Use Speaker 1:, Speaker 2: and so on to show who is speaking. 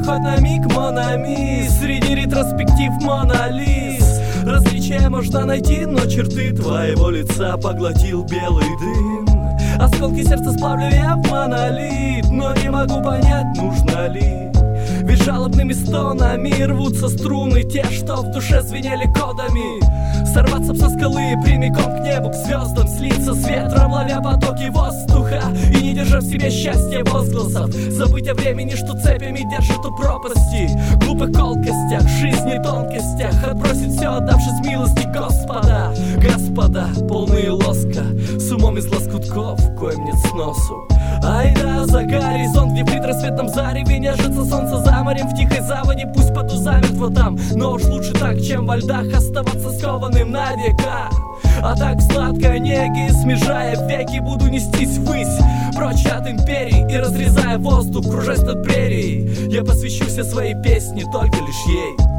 Speaker 1: хоть на миг, Монами, среди ретроспектив Мона Лиз. Различия можно найти, но черты твоего лица поглотил белый дым. Осколки сердца сплавлю я в монолит, но не могу понять, нужно ли. Ведь жалобными стонами рвутся струны, те, что в душе звенели кодами. Сорваться со скалы прямиком к небу, к звездам, слиться с ветром, ловя потоки воздуха и не держа в себе счастья возгласов. Забыть о времени, что цепями держит у пропасти, глупых колкостях, жизни тонкостях. Отбросить все, отдавшись милости Господа. Господа, полные лоска, с умом из лоскутков, коим нет сносу. Айда за горизонт, где в предрассветном зареве нежится солнце за морем в тихой заводе. Пусть поту замертво там, но уж лучше так, чем во льдах оставаться скованным на века. А так в сладкой неге, смежая веки, буду нестись ввысь, прочь от империй и разрезая воздух, кружась над прерией. Я посвящу все свои песни только лишь ей.